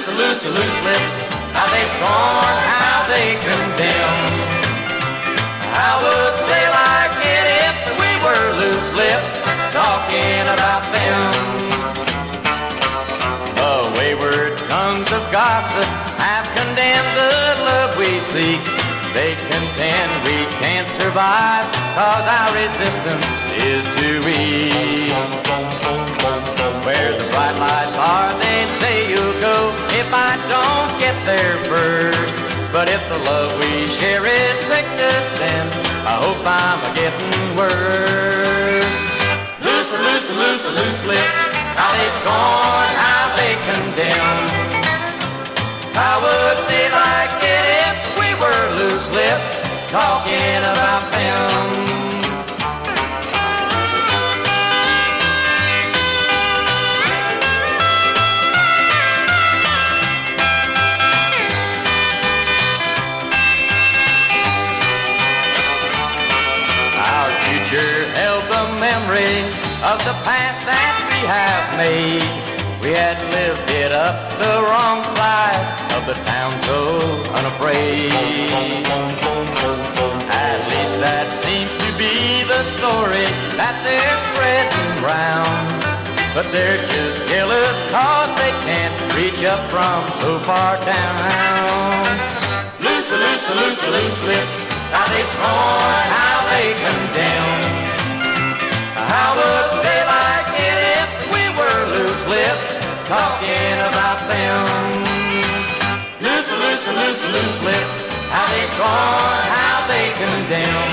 Loose lips, how they scorn, how they condemn. How would they like it if we were loose lips talking about them? The wayward tongues of gossip have condemned the love we seek. They contend we can't survive 'cause our resistance is too weak. Where the bright lights are, they say you'll go if I don't get there first. But if the love we share is sickness, then I hope I'm a-getting worse. Loose lips, how they scorn, how they condemn. How would they like it if we were loose lips talking about them? Our future held the memory of the past that we have made. We had lived it up the wrong side of the town so unafraid. At least that seems to be the story that they're spreading round. But they're just jealous 'cause they can't reach up from so far down. Loose lips, how they scorn, how they condemn. How would they like it if we were loose lips talking about them? Loose lips, how they scorn, how they condemn.